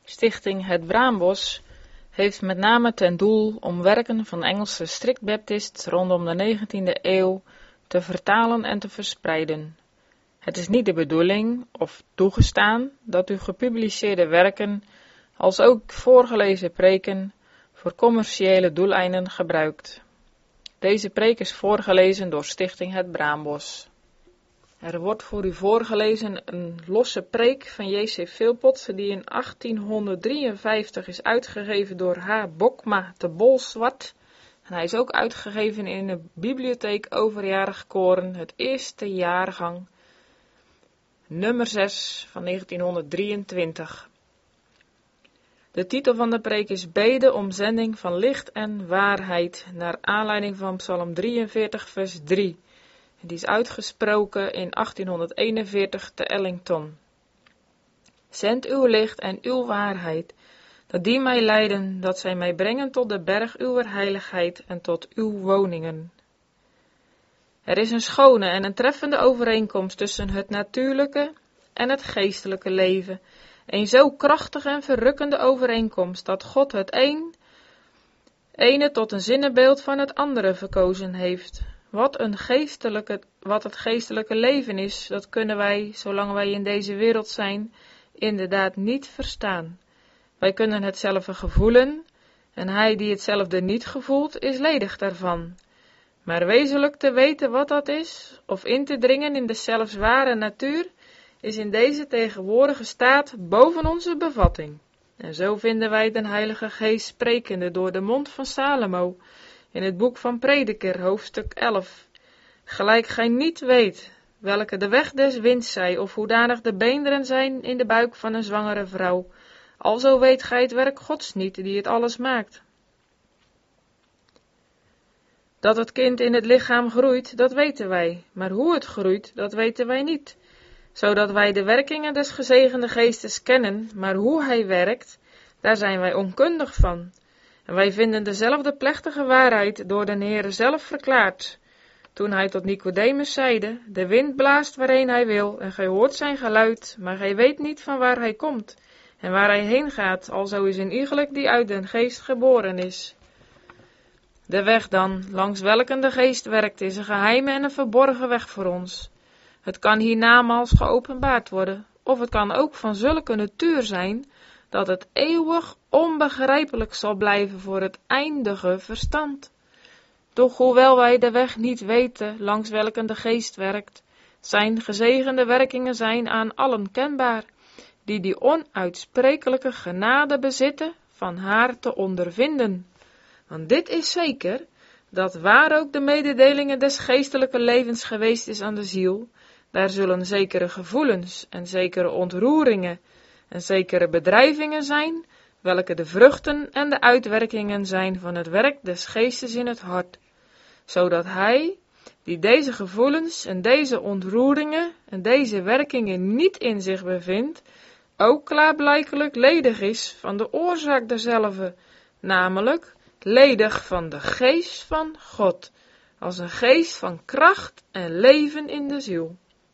Stichting Het Braambos heeft met name ten doel om werken van Engelse strict baptists rondom de 19e eeuw te vertalen en te verspreiden. Het is niet de bedoeling of toegestaan dat u gepubliceerde werken, als ook voorgelezen preken, voor commerciële doeleinden gebruikt. Deze preek is voorgelezen door Stichting Het Braambos. Er wordt voor u voorgelezen een losse preek van J.C. Philpott, die in 1853 is uitgegeven door H. Bokma te Bolsward. En hij is ook uitgegeven in de Bibliotheek Overjarig Koren, het eerste jaargang, nummer 6 van 1923. De titel van de preek is Bede om zending van licht en waarheid, naar aanleiding van Psalm 43 vers 3. Die is uitgesproken in 1841 te Ellington. Zend uw licht en uw waarheid, dat die mij leiden, dat zij mij brengen tot de berg uwer heiligheid en tot uw woningen. Er is een schone en een treffende overeenkomst tussen het natuurlijke en het geestelijke leven. Een zo krachtige en verrukkende overeenkomst, dat God het ene tot een zinnebeeld van het andere verkozen heeft. Wat het geestelijke leven is, dat kunnen wij, zolang wij in deze wereld zijn, inderdaad niet verstaan. Wij kunnen hetzelfde gevoelen, en hij die hetzelfde niet gevoelt, is ledig daarvan. Maar wezenlijk te weten wat dat is, of in te dringen in de zelfs ware natuur, is in deze tegenwoordige staat boven onze bevatting. En zo vinden wij den Heilige Geest sprekende door de mond van Salomo, in het boek van Prediker, hoofdstuk 11. Gelijk gij niet weet, welke de weg des winds zij, of hoedanig de beenderen zijn in de buik van een zwangere vrouw, alzo weet gij het werk Gods niet, die het alles maakt. Dat het kind in het lichaam groeit, dat weten wij, maar hoe het groeit, dat weten wij niet. Zodat wij de werkingen des gezegende geestes kennen, maar hoe hij werkt, daar zijn wij onkundig van. En wij vinden dezelfde plechtige waarheid door de Heere zelf verklaard. Toen hij tot Nicodemus zeide, de wind blaast waarheen hij wil, en gij hoort zijn geluid, maar gij weet niet van waar hij komt, en waar hij heen gaat, alzo is een iegelijk die uit den geest geboren is. De weg dan, langs welke de geest werkt, is een geheime en een verborgen weg voor ons. Het kan hiernamaals geopenbaard worden, of het kan ook van zulke natuur zijn, dat het eeuwig onbegrijpelijk zal blijven voor het eindige verstand. Doch hoewel wij de weg niet weten, langs welke de geest werkt, zijn gezegende werkingen zijn aan allen kenbaar, die onuitsprekelijke genade bezitten van haar te ondervinden. Want dit is zeker, dat waar ook de mededelingen des geestelijke levens geweest is aan de ziel, daar zullen zekere gevoelens en zekere ontroeringen en zekere bedrijvingen zijn, welke de vruchten en de uitwerkingen zijn van het werk des geestes in het hart, zodat hij, die deze gevoelens en deze ontroeringen en deze werkingen niet in zich bevindt, ook klaarblijkelijk ledig is van de oorzaak derzelve, namelijk ledig van de geest van God, als een geest van kracht en leven in de ziel.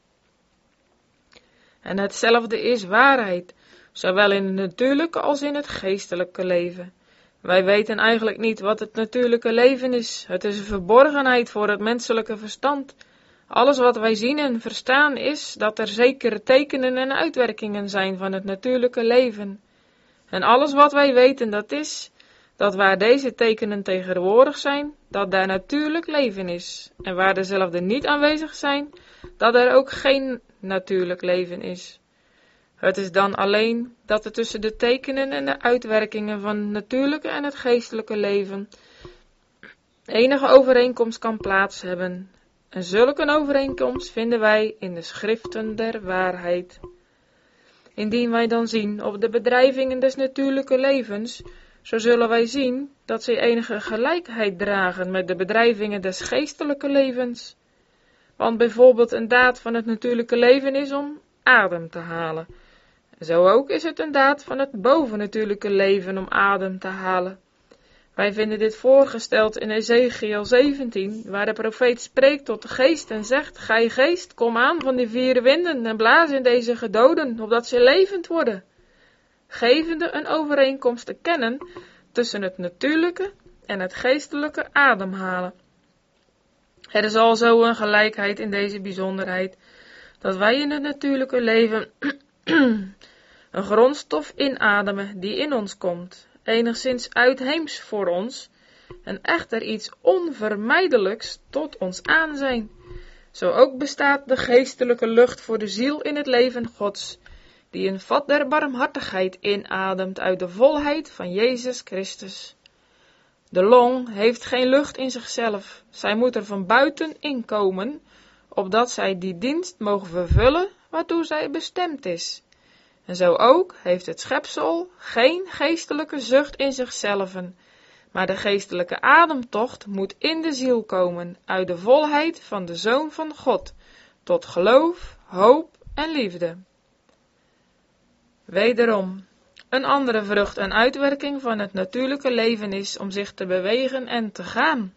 En hetzelfde is waarheid, zowel in het natuurlijke als in het geestelijke leven. Wij weten eigenlijk niet wat het natuurlijke leven is. Het is een verborgenheid voor het menselijke verstand. Alles wat wij zien en verstaan is dat er zekere tekenen en uitwerkingen zijn van het natuurlijke leven. En alles wat wij weten, dat is dat waar deze tekenen tegenwoordig zijn, dat daar natuurlijk leven is. En waar dezelfde niet aanwezig zijn, dat er ook geen natuurlijk leven is. Het is dan alleen dat er tussen de tekenen en de uitwerkingen van het natuurlijke en het geestelijke leven enige overeenkomst kan plaats hebben. En zulke een overeenkomst vinden wij in de schriften der waarheid. Indien wij dan zien op de bedrijvingen des natuurlijke levens, zo zullen wij zien dat zij enige gelijkheid dragen met de bedrijvingen des geestelijke levens. Want bijvoorbeeld een daad van het natuurlijke leven is om adem te halen. Zo ook is het een daad van het bovennatuurlijke leven om adem te halen. Wij vinden dit voorgesteld in Ezechiel 17, waar de profeet spreekt tot de geest en zegt, gij geest, kom aan van die vier winden en blaas in deze gedoden, opdat ze levend worden. gevende een overeenkomst te kennen tussen het natuurlijke en het geestelijke ademhalen. Er is alzo een gelijkheid in deze bijzonderheid, dat wij in het natuurlijke leven een grondstof inademen die in ons komt, enigszins uitheems voor ons, en echter iets onvermijdelijks tot ons aanzijn. Zo ook bestaat de geestelijke lucht voor de ziel in het leven Gods, die een vat der barmhartigheid inademt uit de volheid van Jezus Christus. De long heeft geen lucht in zichzelf, zij moet er van buiten inkomen, opdat zij die dienst mogen vervullen waartoe zij bestemd is. En zo ook heeft het schepsel geen geestelijke zucht in zichzelven, maar de geestelijke ademtocht moet in de ziel komen, uit de volheid van de Zoon van God, tot geloof, hoop en liefde. Wederom, een andere vrucht en uitwerking van het natuurlijke leven is om zich te bewegen en te gaan.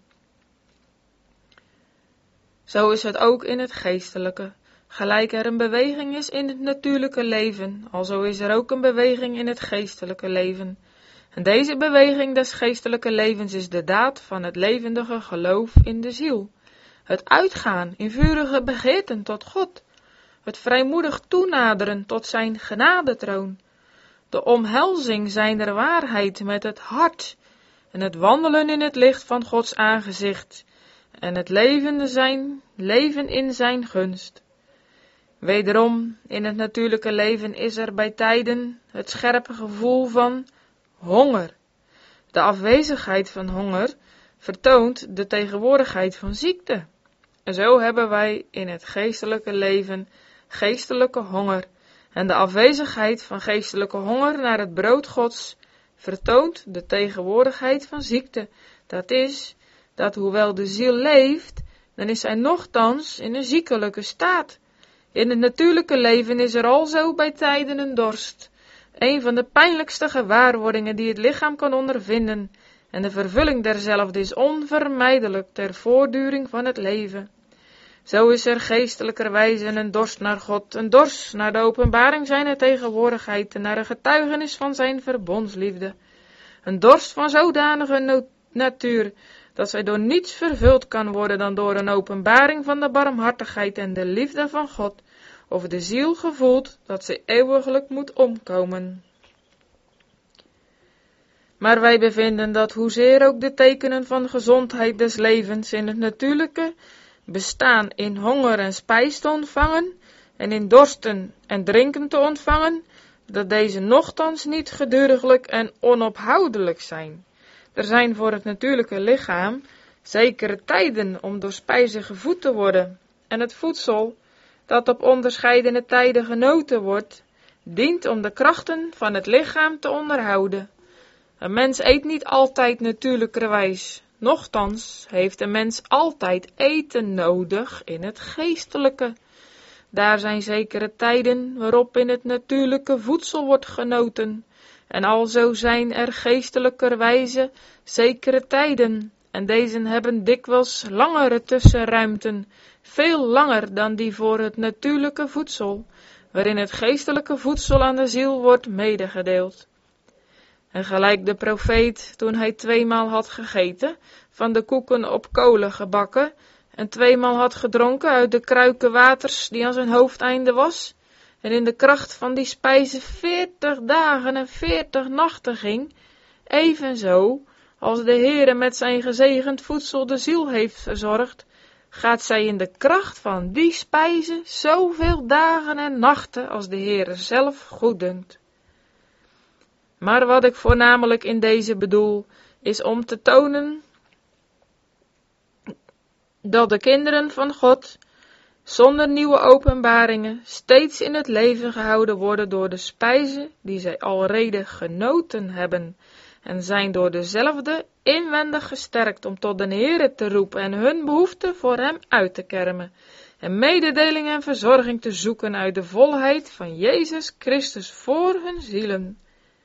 Zo is het ook in het geestelijke. Gelijk er een beweging is in het natuurlijke leven, alzo is er ook een beweging in het geestelijke leven. En deze beweging des geestelijke levens is de daad van het levendige geloof in de ziel. Het uitgaan in vurige begeerten tot God. Het vrijmoedig toenaderen tot zijn genadetroon. De omhelzing zijner waarheid met het hart. En het wandelen in het licht van Gods aangezicht. En het leven in zijn gunst. Wederom, in het natuurlijke leven is er bij tijden het scherpe gevoel van honger. De afwezigheid van honger vertoont de tegenwoordigheid van ziekte. En zo hebben wij in het geestelijke leven geestelijke honger. En de afwezigheid van geestelijke honger naar het brood Gods vertoont de tegenwoordigheid van ziekte. Dat is, dat hoewel de ziel leeft, dan is zij nochtans in een ziekelijke staat. In het natuurlijke leven is er alzo bij tijden een dorst. Een van de pijnlijkste gewaarwordingen die het lichaam kan ondervinden, en de vervulling derzelfde is onvermijdelijk ter voortduring van het leven. Zo is er geestelijkerwijze een dorst naar God, een dorst naar de openbaring zijner tegenwoordigheid en naar de getuigenis van zijn verbondsliefde. Een dorst van zodanige natuur, dat zij door niets vervuld kan worden dan door een openbaring van de barmhartigheid en de liefde van God, of de ziel gevoelt dat ze eeuwiglijk moet omkomen. Maar wij bevinden dat hoezeer ook de tekenen van gezondheid des levens in het natuurlijke bestaan in honger en spijs te ontvangen, en in dorsten en drinken te ontvangen, dat deze nochtans niet geduriglijk en onophoudelijk zijn. Er zijn voor het natuurlijke lichaam zekere tijden om door spijze gevoed te worden, en het voedsel, dat op onderscheidene tijden genoten wordt, dient om de krachten van het lichaam te onderhouden. Een mens eet niet altijd natuurlijkerwijs, nochtans heeft een mens altijd eten nodig in het geestelijke. Daar zijn zekere tijden waarop in het natuurlijke voedsel wordt genoten, en alzo zijn er geestelijkerwijze zekere tijden, en deze hebben dikwijls langere tussenruimten, veel langer dan die voor het natuurlijke voedsel, waarin het geestelijke voedsel aan de ziel wordt medegedeeld. En gelijk de profeet, toen hij 2 maal had gegeten, van de koeken op kolen gebakken, en 2 maal had gedronken uit de kruiken waters die aan zijn hoofdeinde was, en in de kracht van die spijze 40 dagen en 40 nachten ging, evenzo, als de Heere met zijn gezegend voedsel de ziel heeft verzorgd, gaat zij in de kracht van die spijze zoveel dagen en nachten als de Heere zelf goeddunkt. Maar wat ik voornamelijk in deze bedoel, is om te tonen dat de kinderen van God, zonder nieuwe openbaringen, steeds in het leven gehouden worden door de spijze die zij alreeds genoten hebben, en zijn door dezelfde inwendig gesterkt om tot de Heere te roepen en hun behoefte voor hem uit te kermen, en mededeling en verzorging te zoeken uit de volheid van Jezus Christus voor hun zielen.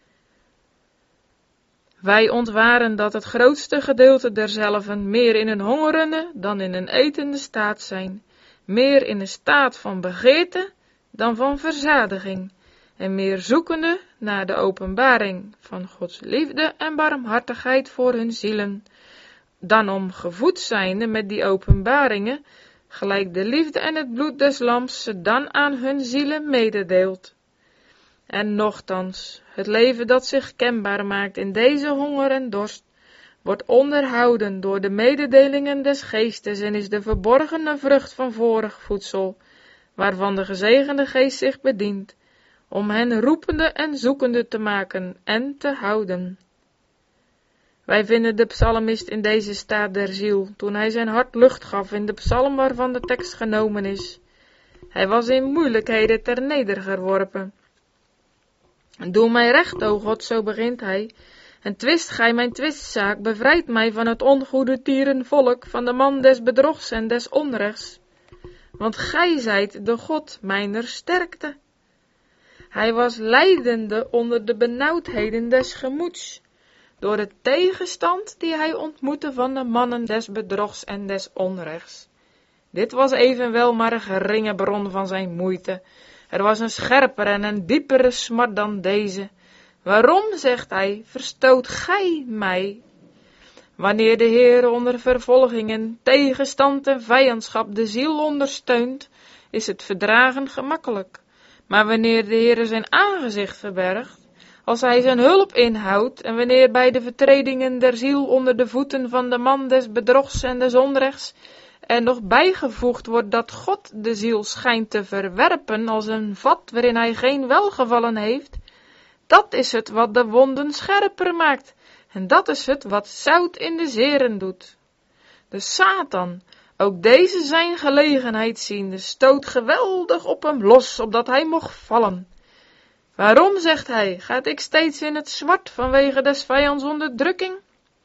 Wij ontwaren dat het grootste gedeelte derzelven meer in een hongerende dan in een etende staat zijn, meer in een staat van begeerte dan van verzadiging, en meer zoekende naar de openbaring van Gods liefde en barmhartigheid voor hun zielen, dan om gevoed zijnde met die openbaringen, gelijk de liefde en het bloed des lams ze dan aan hun zielen mededeelt. En nochtans, het leven dat zich kenbaar maakt in deze honger en dorst, wordt onderhouden door de mededelingen des geestes en is de verborgene vrucht van vorig voedsel, waarvan de gezegende geest zich bedient, om hen roepende en zoekende te maken en te houden. Wij vinden de psalmist in deze staat der ziel, toen hij zijn hart lucht gaf in de psalm waarvan de tekst genomen is. Hij was in moeilijkheden ter nedergeworpen. Doe mij recht, o God, zo begint hij, en twist gij mijn twistzaak, bevrijd mij van het ongoede tierenvolk, van de man des bedrogs en des onrechts. Want gij zijt de God mijner sterkte. Hij was lijdende onder de benauwdheden des gemoeds, door de tegenstand die hij ontmoette van de mannen des bedrogs en des onrechts. Dit was evenwel maar een geringe bron van zijn moeite. Er was een scherpere en een diepere smart dan deze. Waarom, zegt hij, verstoot gij mij? Wanneer de Heer onder vervolgingen, tegenstand en vijandschap de ziel ondersteunt, is het verdragen gemakkelijk. Maar wanneer de Heer zijn aangezicht verbergt, als hij zijn hulp inhoudt en wanneer bij de vertredingen der ziel onder de voeten van de man des bedrogs en des onrechts er nog bijgevoegd wordt dat God de ziel schijnt te verwerpen als een vat waarin hij geen welgevallen heeft, dat is het wat de wonden scherper maakt en dat is het wat zout in de zeren doet. De Satan, ook deze zijn gelegenheid ziende, stoot geweldig op hem los, opdat hij mocht vallen. Waarom, zegt hij, gaat ik steeds in het zwart vanwege des vijands onderdrukking?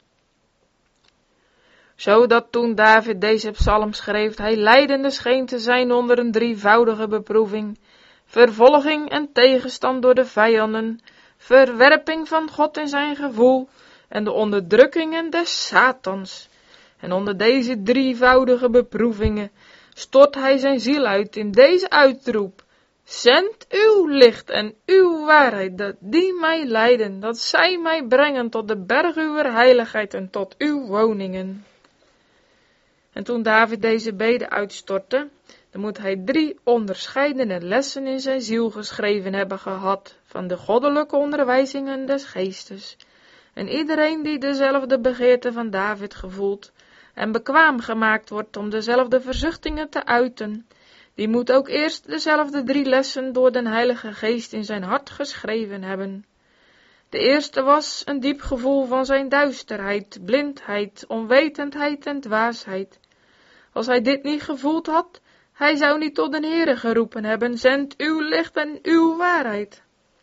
Zodat toen David deze psalm schreef, hij lijdende scheen te zijn onder een drievoudige beproeving, vervolging en tegenstand door de vijanden, verwerping van God in zijn gevoel en de onderdrukkingen des Satans. En onder deze drievoudige beproevingen stort hij zijn ziel uit in deze uitroep: zend uw licht en uw waarheid, dat die mij leiden, dat zij mij brengen tot de berg uwer heiligheid en tot uw woningen. En toen David deze bede uitstortte, dan moet hij 3 onderscheidene lessen in zijn ziel geschreven hebben gehad, van de goddelijke onderwijzingen des geestes. En iedereen die dezelfde begeerte van David gevoelt, en bekwaam gemaakt wordt om dezelfde verzuchtingen te uiten, die moet ook eerst dezelfde 3 lessen door den Heilige Geest in zijn hart geschreven hebben. De eerste was een diep gevoel van zijn duisterheid, blindheid, onwetendheid en dwaasheid. Als hij dit niet gevoeld had, hij zou niet tot den Heere geroepen hebben: zend uw licht en uw waarheid.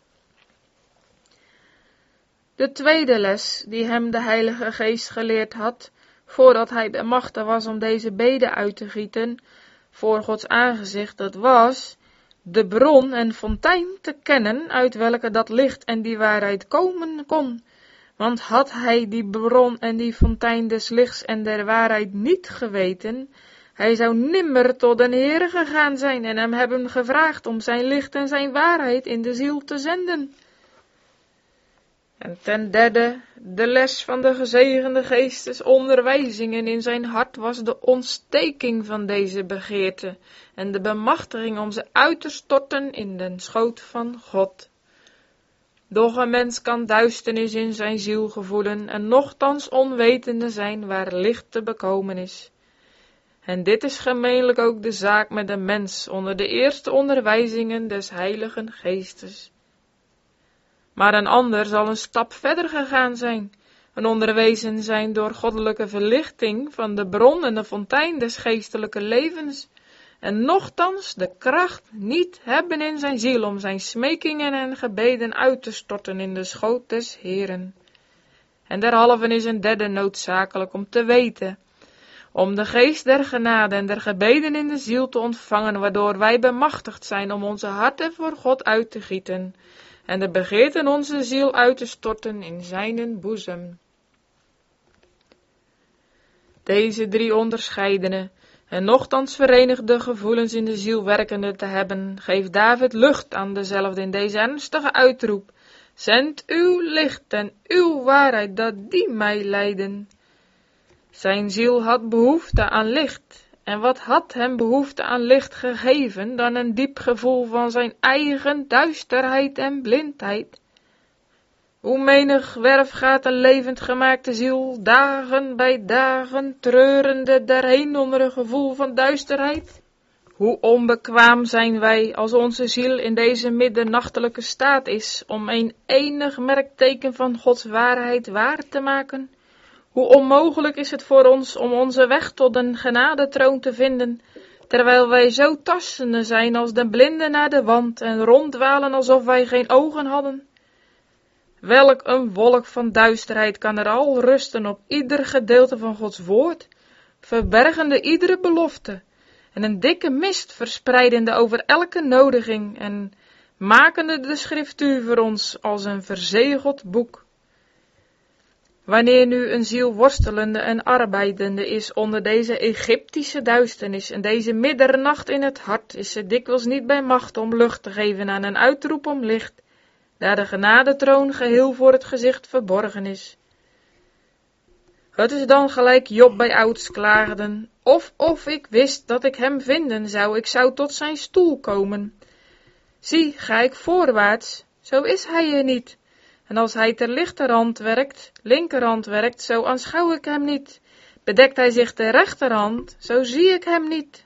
De tweede les die hem de Heilige Geest geleerd had, voordat hij bij machte was om deze bede uit te gieten voor Gods aangezicht, dat was de bron en fontein te kennen uit welke dat licht en die waarheid komen kon. Want had hij die bron en die fontein des lichts en der waarheid niet geweten, hij zou nimmer tot den Heere gegaan zijn en hem hebben gevraagd om zijn licht en zijn waarheid in de ziel te zenden. En ten derde, de les van de gezegende geestes onderwijzingen in zijn hart was de ontsteking van deze begeerte en de bemachtiging om ze uit te storten in den schoot van God. Doch een mens kan duisternis in zijn ziel gevoelen en nochtans onwetende zijn waar licht te bekomen is. En dit is gemeenlijk ook de zaak met de mens onder de eerste onderwijzingen des Heiligen Geestes. Maar een ander zal een stap verder gegaan zijn en onderwezen zijn door goddelijke verlichting van de bron en de fontein des geestelijke levens, en nochtans de kracht niet hebben in zijn ziel om zijn smekingen en gebeden uit te storten in de schoot des Heeren. En derhalve is een derde noodzakelijk om te weten, om de geest der genade en der gebeden in de ziel te ontvangen, waardoor wij bemachtigd zijn om onze harten voor God uit te gieten en de begeerte in onze ziel uit te storten in zijnen boezem. Deze 3 onderscheidene, En nochtans verenigde gevoelens in de ziel werkende te hebben, geeft David lucht aan dezelfde in deze ernstige uitroep. Zend uw licht en uw waarheid, dat die mij leiden. Zijn ziel had behoefte aan licht. En wat had hem behoefte aan licht gegeven dan een diep gevoel van zijn eigen duisterheid en blindheid? Hoe menig werf gaat een levend gemaakte ziel dagen bij dagen treurende daarheen onder een gevoel van duisterheid? Hoe onbekwaam zijn wij als onze ziel in deze middernachtelijke staat is om een enig merkteken van Gods waarheid waar te maken? Hoe onmogelijk is het voor ons om onze weg tot een genadetroon te vinden, terwijl wij zo tastende zijn als de blinden naar de wand en ronddwalen alsof wij geen ogen hadden? Welk een wolk van duisterheid kan er al rusten op ieder gedeelte van Gods woord, verbergende iedere belofte, en een dikke mist verspreidende over elke nodiging en makende de schriftuur voor ons als een verzegeld boek. Wanneer nu een ziel worstelende en arbeidende is onder deze Egyptische duisternis en deze middernacht in het hart, is ze dikwijls niet bij macht om lucht te geven aan een uitroep om licht, daar de genadetroon geheel voor het gezicht verborgen is. Het is dan gelijk Job bij ouds klaagden, of ik wist dat ik hem vinden zou, ik zou tot zijn stoel komen. Zie, ga ik voorwaarts, zo is hij er niet. En als hij ter linkerhand werkt, zo aanschouw ik hem niet. Bedekt hij zich ter rechterhand, zo zie ik hem niet.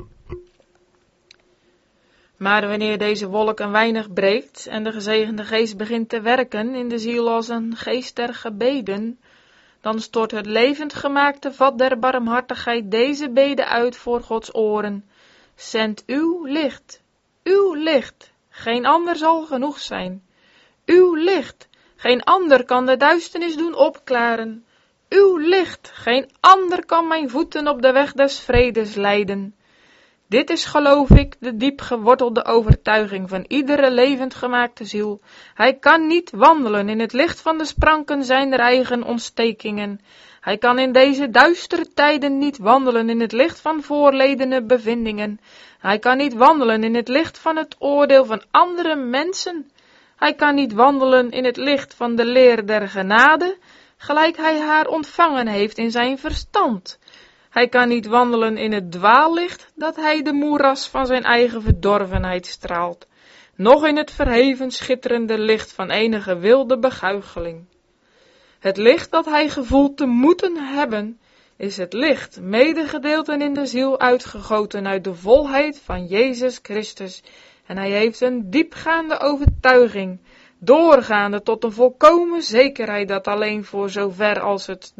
Maar wanneer deze wolk een weinig breekt en de gezegende geest begint te werken in de ziel als een geest der gebeden, dan stort het levend gemaakte vat der barmhartigheid deze bede uit voor Gods oren. Zend uw licht, geen ander zal genoeg zijn. Uw licht, geen ander kan de duisternis doen opklaren. Uw licht, geen ander kan mijn voeten op de weg des vredes leiden. Dit is, geloof ik, de diep gewortelde overtuiging van iedere levend gemaakte ziel. Hij kan niet wandelen in het licht van de spranken zijner eigen ontstekingen. Hij kan in deze duistere tijden niet wandelen in het licht van voorledene bevindingen. Hij kan niet wandelen in het licht van het oordeel van andere mensen. Hij kan niet wandelen in het licht van de leer der genade, gelijk hij haar ontvangen heeft in zijn verstand. Hij kan niet wandelen in het dwaallicht, dat hij de moeras van zijn eigen verdorvenheid straalt, noch in het verheven schitterende licht van enige wilde beguicheling. Het licht dat hij gevoelt te moeten hebben, is het licht, medegedeelten in de ziel uitgegoten uit de volheid van Jezus Christus, en hij heeft een diepgaande overtuiging, doorgaande tot een volkomen zekerheid dat alleen voor zover als het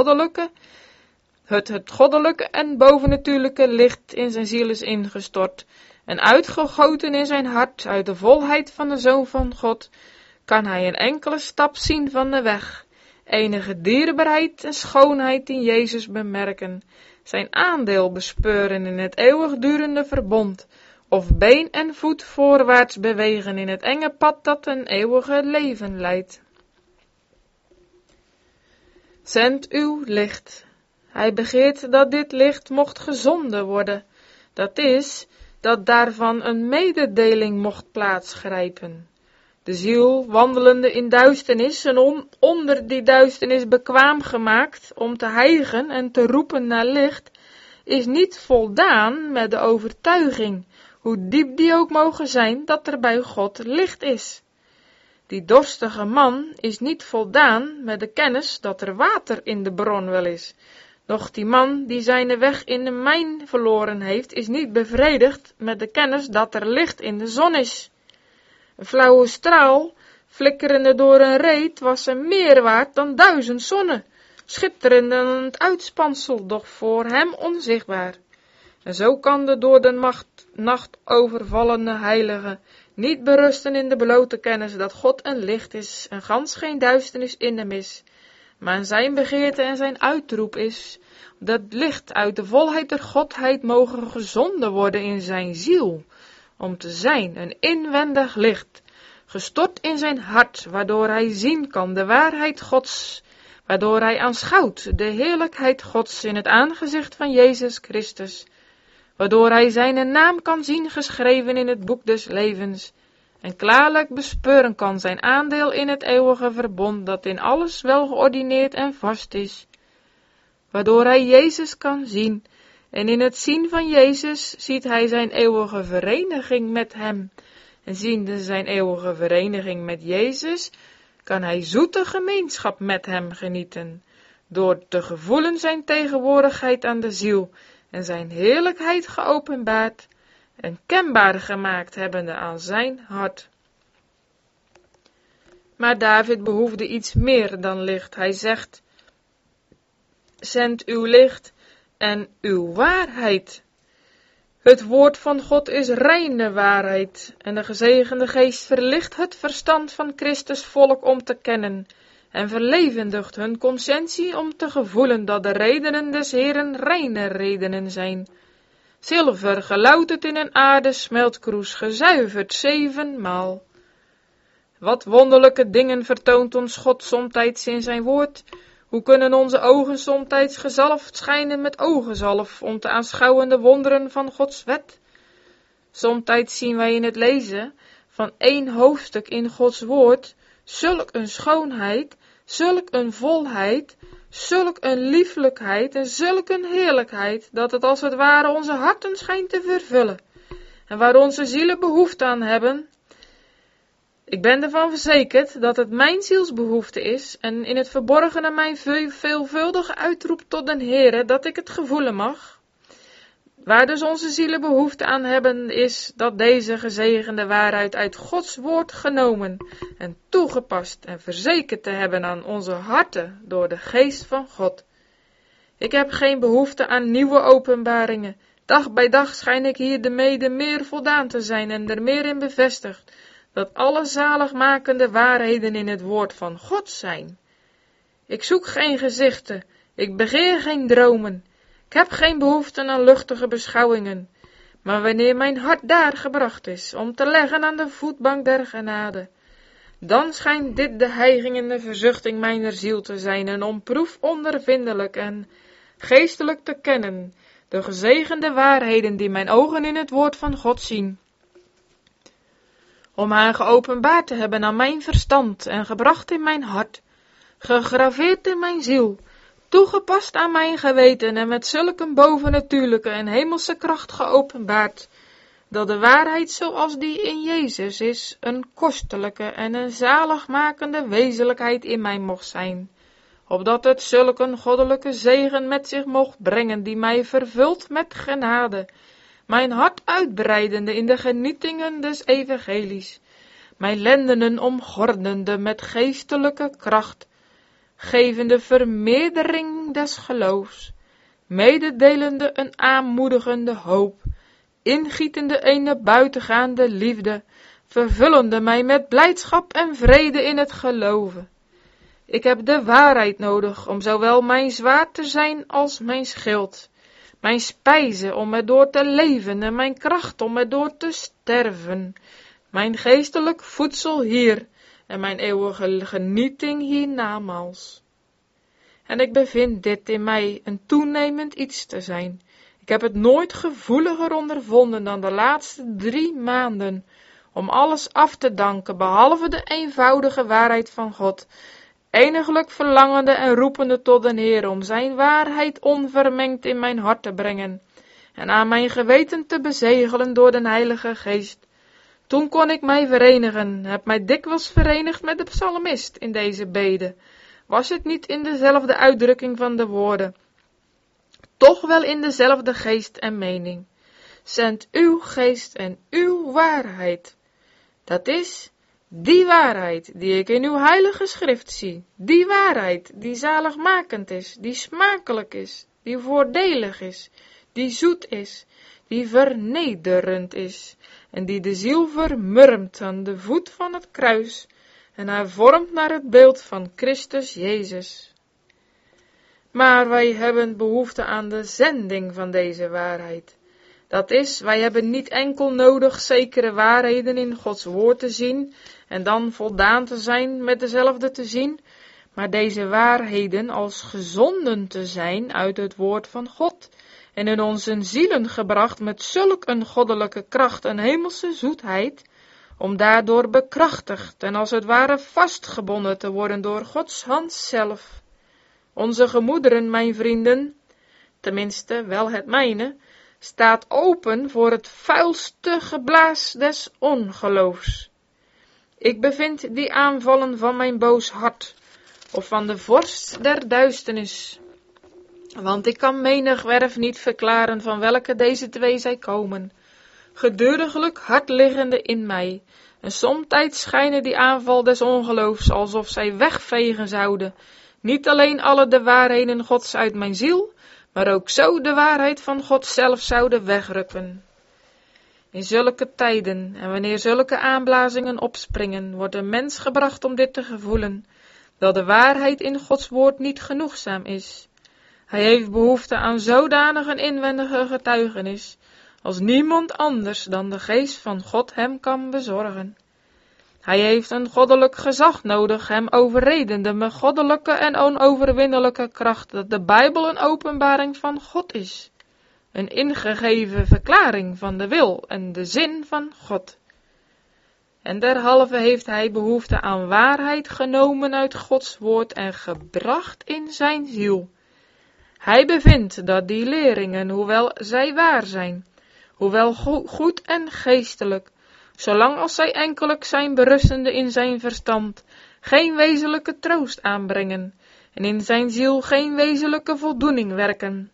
goddelijke en bovennatuurlijke licht in zijn ziel is ingestort en uitgegoten in zijn hart uit de volheid van de Zoon van God, kan hij een enkele stap zien van de weg, enige dierbaarheid en schoonheid in Jezus bemerken, zijn aandeel bespeuren in het eeuwigdurende verbond, of been en voet voorwaarts bewegen in het enge pad dat een eeuwige leven leidt. Zend uw licht. Hij begeert dat dit licht mocht gezonden worden, dat is, dat daarvan een mededeling mocht plaatsgrijpen. De ziel, wandelende in duisternis en onder die duisternis bekwaam gemaakt om te hijgen en te roepen naar licht, is niet voldaan met de overtuiging, hoe diep die ook mogen zijn, dat er bij God licht is. Die dorstige man is niet voldaan met de kennis dat er water in de bron wel is. Doch die man die zijn weg in de mijn verloren heeft, is niet bevredigd met de kennis dat er licht in de zon is. Een flauwe straal, flikkerende door een reet, was hem meer waard dan 1000 zonnen, schitterender dan het uitspansel, doch voor hem onzichtbaar. En zo kan de door de nacht overvallene heilige niet berusten in de blote kennis dat God een licht is en gans geen duisternis in hem is, maar zijn begeerte en zijn uitroep is dat licht uit de volheid der Godheid mogen gezonden worden in zijn ziel, om te zijn een inwendig licht, gestort in zijn hart, waardoor hij zien kan de waarheid Gods, waardoor hij aanschouwt de heerlijkheid Gods in het aangezicht van Jezus Christus, waardoor hij zijn naam kan zien geschreven in het boek des levens, en klaarlijk bespeuren kan zijn aandeel in het eeuwige verbond, dat in alles wel geordineerd en vast is, waardoor hij Jezus kan zien, en in het zien van Jezus ziet hij zijn eeuwige vereniging met hem, en ziende zijn eeuwige vereniging met Jezus, kan hij zoete gemeenschap met hem genieten, door te gevoelen zijn tegenwoordigheid aan de ziel, en zijn heerlijkheid geopenbaard en kenbaar gemaakt hebbende aan zijn hart. Maar David behoefde iets meer dan licht. Hij zegt, zend uw licht en uw waarheid. Het woord van God is reine waarheid, en de gezegende geest verlicht het verstand van Christus volk om te kennen, en verlevendigt hun conscientie om te gevoelen dat de redenen des Heeren reine redenen zijn. Zilver gelouterd in een aarde smeltkroes, gezuiverd 7-maal. Wat wonderlijke dingen vertoont ons God somtijds in zijn woord. Hoe kunnen onze ogen somtijds gezalfd schijnen met ogenzalf om te aanschouwen de wonderen van Gods wet? Somtijds zien wij in het lezen van 1 hoofdstuk in Gods woord zulk een schoonheid, zulk een volheid, zulk een lieflijkheid en zulk een heerlijkheid, dat het als het ware onze harten schijnt te vervullen, en waar onze zielen behoefte aan hebben. Ik ben ervan verzekerd dat het mijn zielsbehoefte is, en in het verborgene mijn veelvuldige uitroep tot den Heere, dat ik het gevoelen mag. Waar dus onze zielen behoefte aan hebben, is dat deze gezegende waarheid uit Gods woord genomen en toegepast en verzekerd te hebben aan onze harten door de geest van God. Ik heb geen behoefte aan nieuwe openbaringen. Dag bij dag schijn ik hier de mede meer voldaan te zijn en er meer in bevestigd, dat alle zaligmakende waarheden in het woord van God zijn. Ik zoek geen gezichten, ik begeer geen dromen, ik heb geen behoefte aan luchtige beschouwingen, maar wanneer mijn hart daar gebracht is, om te leggen aan de voetbank der genade, dan schijnt dit de hijging en de verzuchting mijner ziel te zijn, en om proef ondervindelijk en geestelijk te kennen, de gezegende waarheden die mijn ogen in het woord van God zien, om haar geopenbaard te hebben aan mijn verstand en gebracht in mijn hart, gegraveerd in mijn ziel, toegepast aan mijn geweten en met zulk een bovennatuurlijke en hemelse kracht geopenbaard, dat de waarheid zoals die in Jezus is, een kostelijke en een zaligmakende wezenlijkheid in mij mocht zijn, opdat het zulk een goddelijke zegen met zich mocht brengen, die mij vervult met genade, mijn hart uitbreidende in de genietingen des evangelies, mijn lendenen omgordende met geestelijke kracht, gevende vermeerdering des geloofs, mededelende een aanmoedigende hoop, ingietende een buitengaande liefde, vervullende mij met blijdschap en vrede in het geloven. Ik heb de waarheid nodig om zowel mijn zwaard te zijn als mijn schild, mijn spijze om erdoor te leven en mijn kracht om erdoor te sterven, mijn geestelijk voedsel hier en mijn eeuwige genieting hiernamaals. En ik bevind dit in mij een toenemend iets te zijn. Ik heb het nooit gevoeliger ondervonden dan de laatste 3 maanden, om alles af te danken, behalve de eenvoudige waarheid van God, eniglijk verlangende en roepende tot den Heer, om zijn waarheid onvermengd in mijn hart te brengen, en aan mijn geweten te bezegelen door den Heilige Geest. Toen kon ik mij verenigen, heb mij dikwijls verenigd met de psalmist in deze bede. Was het niet in dezelfde uitdrukking van de woorden, toch wel in dezelfde geest en mening. Zend uw geest en uw waarheid. Dat is die waarheid die ik in uw heilige schrift zie. Die waarheid die zaligmakend is, die smakelijk is, die voordelig is, die zoet is, die vernederend is en die de ziel vermurmt aan de voet van het kruis en haar vormt naar het beeld van Christus Jezus. Maar wij hebben behoefte aan de zending van deze waarheid. Dat is, wij hebben niet enkel nodig zekere waarheden in Gods woord te zien en dan voldaan te zijn met dezelfde te zien, maar deze waarheden als gezonden te zijn uit het woord van God en in onze zielen gebracht met zulk een goddelijke kracht en hemelse zoetheid, om daardoor bekrachtigd en als het ware vastgebonden te worden door Gods hand zelf. Onze gemoederen, mijn vrienden, tenminste wel het mijne, staat open voor het vuilste geblaas des ongeloofs. Ik bevind die aanvallen van mijn boos hart, of van de vorst der duisternis, want ik kan menig werf niet verklaren van welke deze twee zij komen, geduriglijk hard liggende in mij, en somtijds schijnen die aanval des ongeloofs alsof zij wegvegen zouden, niet alleen alle de waarheden Gods uit mijn ziel, maar ook zo de waarheid van God zelf zouden wegrukken. In zulke tijden en wanneer zulke aanblazingen opspringen, wordt een mens gebracht om dit te gevoelen, dat de waarheid in Gods woord niet genoegzaam is. Hij heeft behoefte aan zodanig een inwendige getuigenis, als niemand anders dan de geest van God hem kan bezorgen. Hij heeft een goddelijk gezag nodig, hem overredende met goddelijke en onoverwinnelijke kracht, dat de Bijbel een openbaring van God is, een ingegeven verklaring van de wil en de zin van God. En derhalve heeft hij behoefte aan waarheid genomen uit Gods woord en gebracht in zijn ziel. Hij bevindt dat die leringen, hoewel zij waar zijn, hoewel goed en geestelijk, zolang als zij enkelijk zijn berustende in zijn verstand, geen wezenlijke troost aanbrengen en in zijn ziel geen wezenlijke voldoening werken.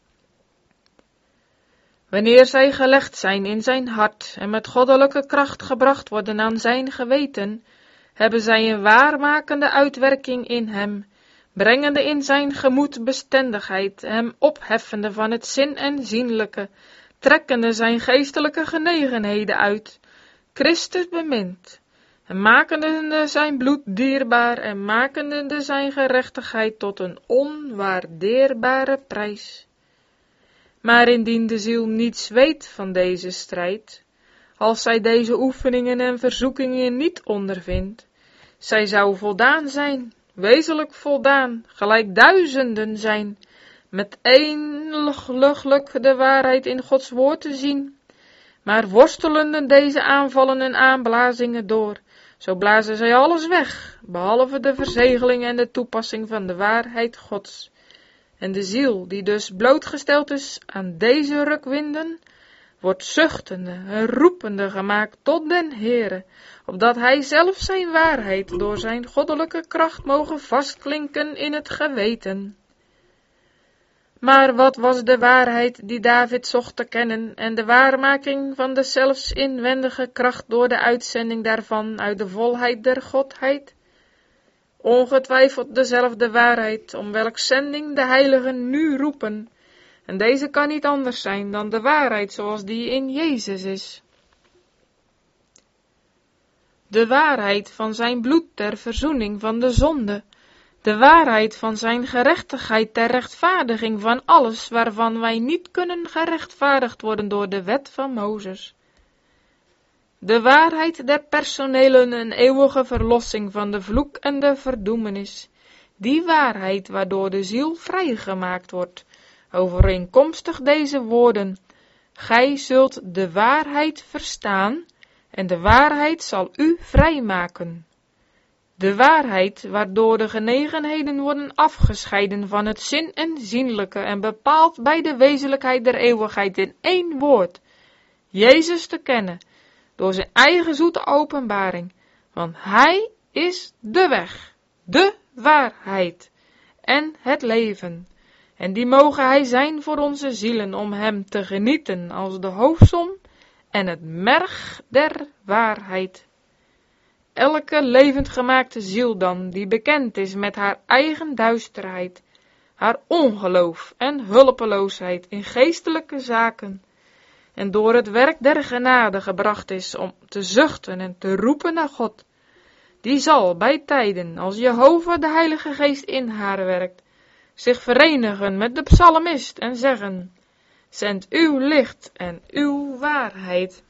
Wanneer zij gelegd zijn in zijn hart en met goddelijke kracht gebracht worden aan zijn geweten, hebben zij een waarmakende uitwerking in hem, brengende in zijn gemoed bestendigheid, hem opheffende van het zin en zienlijke, trekkende zijn geestelijke genegenheden uit, Christus bemint, en makende zijn bloed dierbaar en makende zijn gerechtigheid tot een onwaardeerbare prijs. Maar indien de ziel niets weet van deze strijd, als zij deze oefeningen en verzoekingen niet ondervindt, zij zou voldaan zijn, wezenlijk voldaan, gelijk duizenden zijn, met eeniglijk de waarheid in Gods woord te zien, maar worstelende deze aanvallen en aanblazingen door, zo blazen zij alles weg, behalve de verzegeling en de toepassing van de waarheid Gods. En de ziel, die dus blootgesteld is aan deze rukwinden, wordt zuchtende en roepende gemaakt tot den Heere, opdat hij zelf zijn waarheid door zijn goddelijke kracht mogen vastklinken in het geweten. Maar wat was de waarheid die David zocht te kennen en de waarmaking van de zelfs inwendige kracht door de uitzending daarvan uit de volheid der Godheid? Ongetwijfeld dezelfde waarheid, om welk zending de heiligen nu roepen, en deze kan niet anders zijn dan de waarheid zoals die in Jezus is. De waarheid van zijn bloed ter verzoening van de zonde, de waarheid van zijn gerechtigheid ter rechtvaardiging van alles waarvan wij niet kunnen gerechtvaardigd worden door de wet van Mozes. De waarheid der personele en eeuwige verlossing van de vloek en de verdoemenis, die waarheid waardoor de ziel vrijgemaakt wordt, overeenkomstig deze woorden: gij zult de waarheid verstaan en de waarheid zal u vrijmaken. De waarheid waardoor de genegenheden worden afgescheiden van het zin en zienlijke en bepaald bij de wezenlijkheid der eeuwigheid in één woord, Jezus te kennen, door zijn eigen zoete openbaring, want hij is de weg, de waarheid en het leven, en die mogen hij zijn voor onze zielen om hem te genieten als de hoofdsom en het merg der waarheid. Elke levend gemaakte ziel dan, die bekend is met haar eigen duisterheid, haar ongeloof en hulpeloosheid in geestelijke zaken, en door het werk der genade gebracht is om te zuchten en te roepen naar God, die zal bij tijden, als Jehovah de Heilige Geest in haar werkt, zich verenigen met de psalmist en zeggen: zend uw licht en uw waarheid.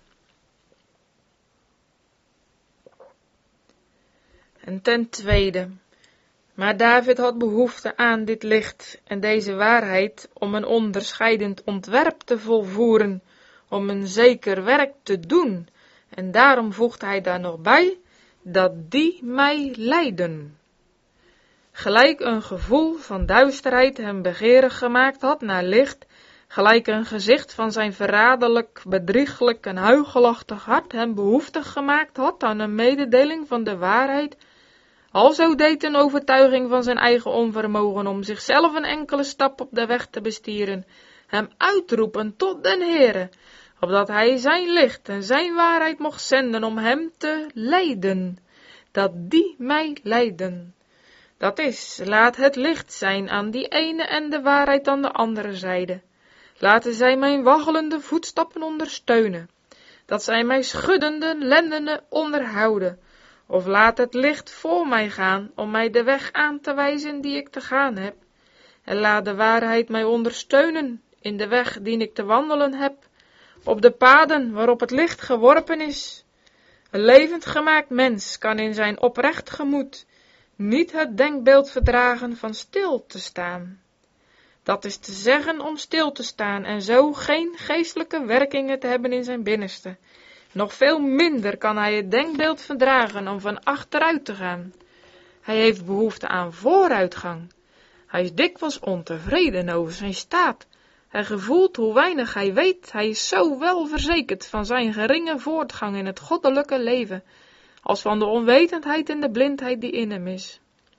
En ten tweede, Maar David had behoefte aan dit licht en deze waarheid om een onderscheidend ontwerp te volvoeren, om een zeker werk te doen. En daarom voegt hij daar nog bij, dat die mij leiden. Gelijk een gevoel van duisterheid hem begeerig gemaakt had naar licht, gelijk een gezicht van zijn verraderlijk, bedrieglijk en huichelachtig hart hem behoeftig gemaakt had aan een mededeling van de waarheid, alzo deed een overtuiging van zijn eigen onvermogen om zichzelf een enkele stap op de weg te bestieren, hem uitroepen tot den Heere, opdat hij zijn licht en zijn waarheid mocht zenden om hem te leiden, dat die mij leiden. Dat is, laat het licht zijn aan die ene en de waarheid aan de andere zijde. Laten zij mijn waggelende voetstappen ondersteunen, dat zij mij schuddende lendenen onderhouden, of laat het licht voor mij gaan om mij de weg aan te wijzen die ik te gaan heb, en laat de waarheid mij ondersteunen in de weg die ik te wandelen heb, op de paden waarop het licht geworpen is. Een levend gemaakt mens kan in zijn oprecht gemoed niet het denkbeeld verdragen van stil te staan. Dat is te zeggen om stil te staan en zo geen geestelijke werkingen te hebben in zijn binnenste. Nog veel minder kan hij het denkbeeld verdragen om van achteruit te gaan. Hij heeft behoefte aan vooruitgang. Hij is dikwijls ontevreden over zijn staat. Hij gevoelt hoe weinig hij weet. Hij is zo wel verzekerd van zijn geringe voortgang in het goddelijke leven, als van de onwetendheid en de blindheid die in hem is.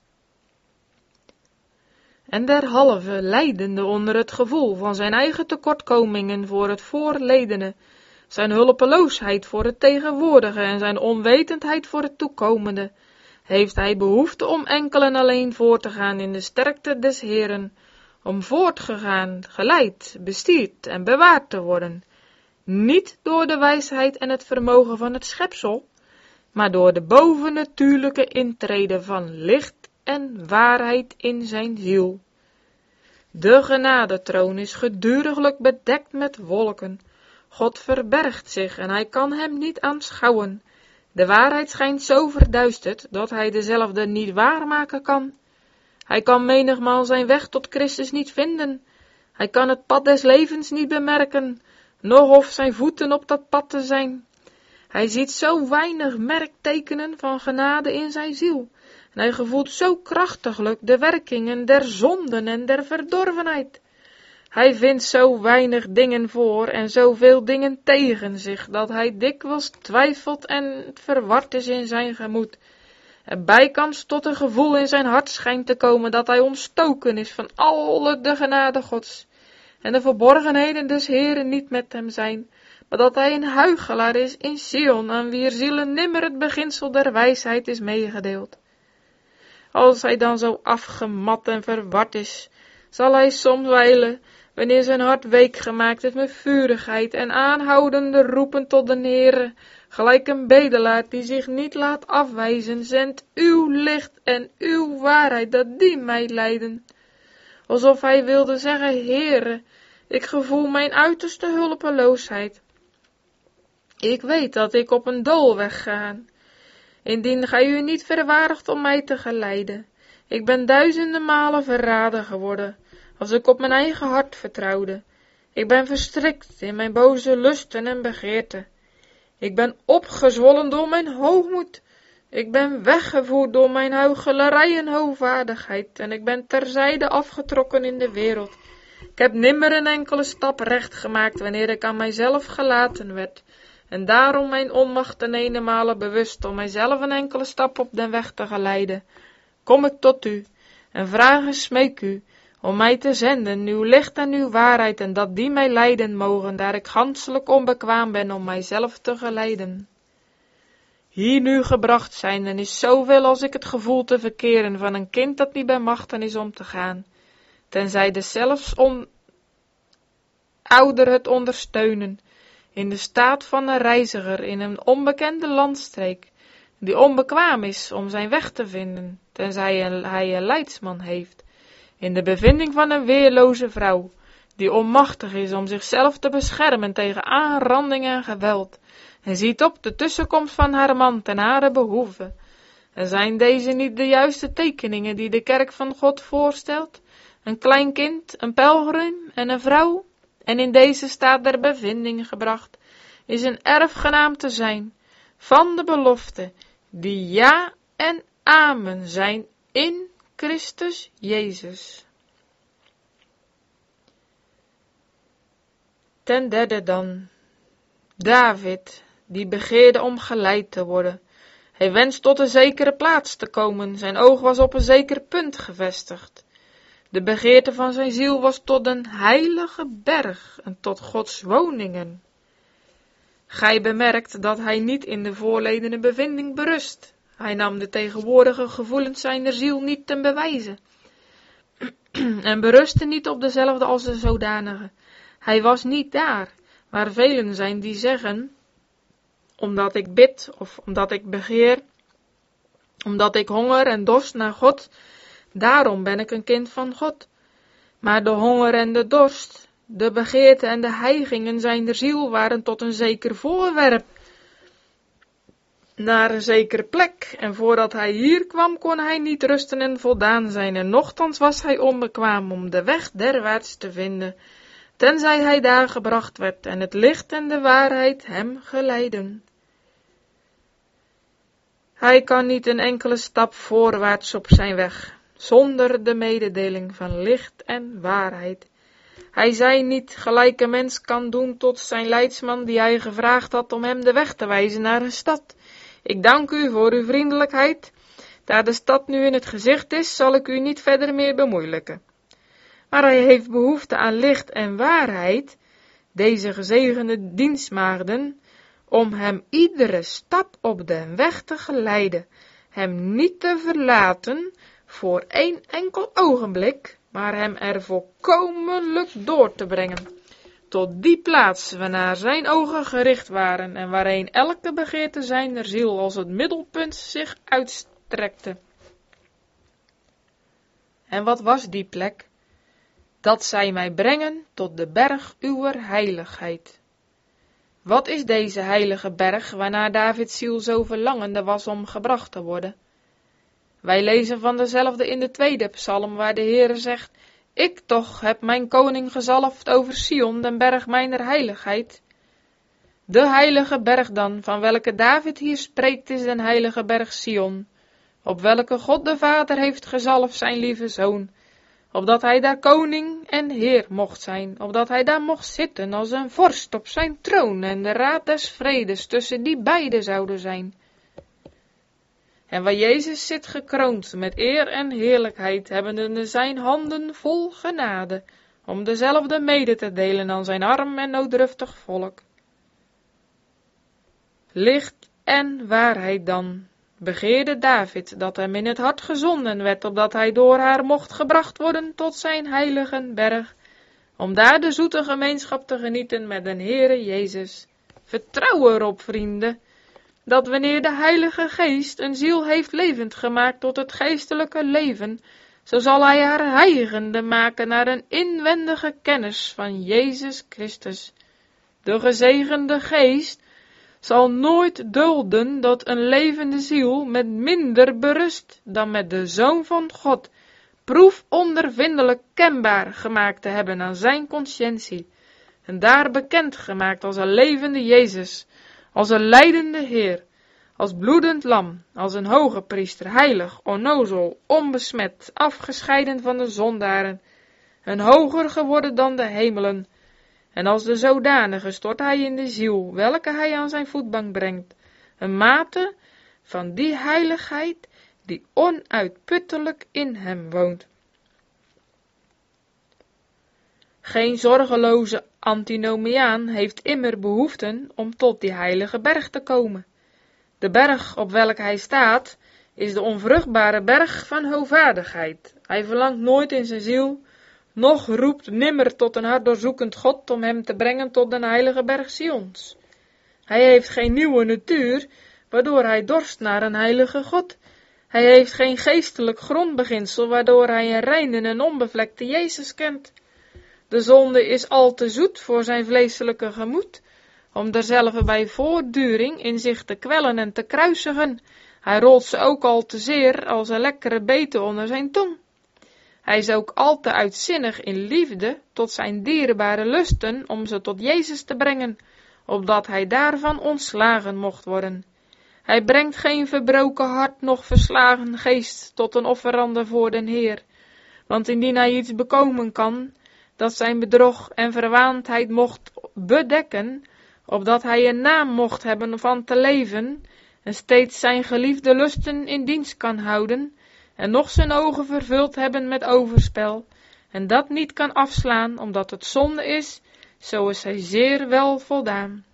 En derhalve lijdende onder het gevoel van zijn eigen tekortkomingen voor het voorledene, zijn hulpeloosheid voor het tegenwoordige en zijn onwetendheid voor het toekomende, heeft hij behoefte om enkel en alleen voor te gaan in de sterkte des Heeren, om voortgegaan, geleid, bestierd en bewaard te worden, niet door de wijsheid en het vermogen van het schepsel, maar door de bovennatuurlijke intrede van licht en waarheid in zijn ziel. De genadetroon is geduriglijk bedekt met wolken. God verbergt zich en hij kan hem niet aanschouwen. De waarheid schijnt zo verduisterd, dat hij dezelfde niet waarmaken kan. Hij kan menigmaal zijn weg tot Christus niet vinden. Hij kan het pad des levens niet bemerken, noch of zijn voeten op dat pad te zijn. Hij ziet zo weinig merktekenen van genade in zijn ziel, en hij gevoelt zo krachtiglijk de werkingen der zonden en der verdorvenheid. Hij vindt zo weinig dingen voor en zoveel dingen tegen zich, dat hij dikwijls twijfelt en verward is in zijn gemoed. En bijkans tot een gevoel in zijn hart schijnt te komen dat hij ontstoken is van alle de genade Gods, en de verborgenheden des Heeren niet met hem zijn, maar dat hij een huichelaar is in Sion, aan wier zielen nimmer het beginsel der wijsheid is meegedeeld. Als hij dan zo afgemat en verward is, zal hij soms wijlen, wanneer zijn hart week gemaakt is met vurigheid en aanhoudende roepen tot de Heere, gelijk een bedelaar die zich niet laat afwijzen, zendt uw licht en uw waarheid, dat die mij leiden. Alsof hij wilde zeggen, Heere, ik gevoel mijn uiterste hulpeloosheid. Ik weet dat ik op een doolweg ga, indien gij u niet verwaardigt om mij te geleiden. Ik ben duizenden malen verraden geworden, als ik op mijn eigen hart vertrouwde. Ik ben verstrikt in mijn boze lusten en begeerten. Ik ben opgezwollen door mijn hoogmoed. Ik ben weggevoerd door mijn huichelarij en hoogvaardigheid, en ik ben terzijde afgetrokken in de wereld. Ik heb nimmer een enkele stap recht gemaakt, wanneer ik aan mijzelf gelaten werd, en daarom mijn onmacht ten ene bewust om mijzelf een enkele stap op den weg te geleiden. Kom ik tot u, en vraag en smeek u, om mij te zenden, uw licht en uw waarheid, en dat die mij leiden mogen, daar ik ganschelijk onbekwaam ben om mijzelf te geleiden. Hier nu gebracht zijn, en is zoveel als ik het gevoel te verkeren van een kind dat niet bij machten is om te gaan, tenzij zelfs ouder het ondersteunen, in de staat van een reiziger in een onbekende landstreek, die onbekwaam is om zijn weg te vinden, tenzij hij een leidsman heeft, in de bevinding van een weerloze vrouw, die onmachtig is om zichzelf te beschermen tegen aanranding en geweld, en ziet op de tussenkomst van haar man ten hare behoeve, En zijn deze niet de juiste tekeningen die de kerk van God voorstelt? Een klein kind, een pelgrim en een vrouw? En in deze staat der bevinding gebracht, is een erfgenaam te zijn van de belofte, die ja en amen zijn in Christus Jezus. Ten derde dan, David, die begeerde om geleid te worden. Hij wenst tot een zekere plaats te komen, zijn oog was op een zeker punt gevestigd. De begeerte van zijn ziel was tot een heilige berg en tot Gods woningen. Gij bemerkt dat hij niet in de voorledene bevinding berust. Hij nam de tegenwoordige gevoelens zijner ziel niet ten bewijze en berustte niet op dezelfde als de zodanige. Hij was niet daar, waar velen zijn die zeggen, omdat ik bid of omdat ik begeer, omdat ik honger en dorst naar God, daarom ben ik een kind van God. Maar de honger en de dorst, de begeerte en de hijgingen zijner ziel waren tot een zeker voorwerp, naar een zekere plek, en voordat hij hier kwam, kon hij niet rusten en voldaan zijn, en nochtans was hij onbekwaam om de weg derwaarts te vinden, tenzij hij daar gebracht werd, en het licht en de waarheid hem geleiden. Hij kan niet een enkele stap voorwaarts op zijn weg, zonder de mededeling van licht en waarheid. Hij zei niet, gelijk een mens kan doen tot zijn leidsman die hij gevraagd had om hem de weg te wijzen naar een stad. Ik dank u voor uw vriendelijkheid. Daar de stad nu in het gezicht is, zal ik u niet verder meer bemoeilijken. Maar hij heeft behoefte aan licht en waarheid, deze gezegende dienstmaagden, om hem iedere stap op de weg te geleiden, hem niet te verlaten voor één enkel ogenblik, maar hem er volkomenlijk door te brengen, tot die plaats waarnaar zijn ogen gericht waren en waarheen elke begeerte zijner ziel als het middelpunt zich uitstrekte. En wat was die plek? Dat zij mij brengen tot de berg uwer heiligheid. Wat is deze heilige berg, waarnaar Davids ziel zo verlangende was om gebracht te worden? Wij lezen van dezelfde in de tweede psalm, waar de Heere zegt, ik toch heb mijn koning gezalfd over Sion, den berg mijner heiligheid. De heilige berg dan, van welke David hier spreekt, is den heilige berg Sion, op welke God de Vader heeft gezalfd zijn lieve zoon, opdat hij daar koning en heer mocht zijn, opdat hij daar mocht zitten als een vorst op zijn troon en de raad des vredes tussen die beiden zouden zijn. En waar Jezus zit gekroond met eer en heerlijkheid, hebbende zijn handen vol genade, om dezelfde mede te delen aan zijn arm en nooddruftig volk. Licht en waarheid dan, begeerde David, dat hem in het hart gezonden werd, opdat hij door haar mocht gebracht worden tot zijn heilige berg, om daar de zoete gemeenschap te genieten met den Heere Jezus. Vertrouw erop, vrienden, dat wanneer de Heilige Geest een ziel heeft levend gemaakt tot het geestelijke leven, zo zal hij haar hijgende maken naar een inwendige kennis van Jezus Christus. De gezegende Geest zal nooit dulden dat een levende ziel met minder berust dan met de Zoon van God, proefondervindelijk kenbaar gemaakt te hebben aan zijn conscientie, en daar bekend gemaakt als een levende Jezus, als een lijdende Heer, als bloedend lam, als een hoge priester, heilig, onnozel, onbesmet, afgescheiden van de zondaren, en hoger geworden dan de hemelen, en als de zodanige stort hij in de ziel, welke hij aan zijn voetbank brengt, een mate van die heiligheid die onuitputtelijk in hem woont. Geen zorgeloze antinomiaan heeft immer behoeften om tot die heilige berg te komen. De berg op welke hij staat, is de onvruchtbare berg van hoogvaardigheid. Hij verlangt nooit in zijn ziel, noch roept nimmer tot een hart doorzoekend God om hem te brengen tot de heilige berg Sions. Hij heeft geen nieuwe natuur, waardoor hij dorst naar een heilige God. Hij heeft geen geestelijk grondbeginsel, waardoor hij een reine en onbevlekte Jezus kent. De zonde is al te zoet voor zijn vleeselijke gemoed, om derzelve bij voortduring in zich te kwellen en te kruisigen. Hij rolt ze ook al te zeer als een lekkere beten onder zijn tong. Hij is ook al te uitzinnig in liefde tot zijn dierbare lusten om ze tot Jezus te brengen, opdat hij daarvan ontslagen mocht worden. Hij brengt geen verbroken hart, noch verslagen geest tot een offerande voor den Heer. Want indien hij iets bekomen kan, dat zijn bedrog en verwaandheid mocht bedekken, opdat hij een naam mocht hebben van te leven, en steeds zijn geliefde lusten in dienst kan houden, en nog zijn ogen vervuld hebben met overspel, en dat niet kan afslaan, omdat het zonde is, zo is hij zeer wel voldaan.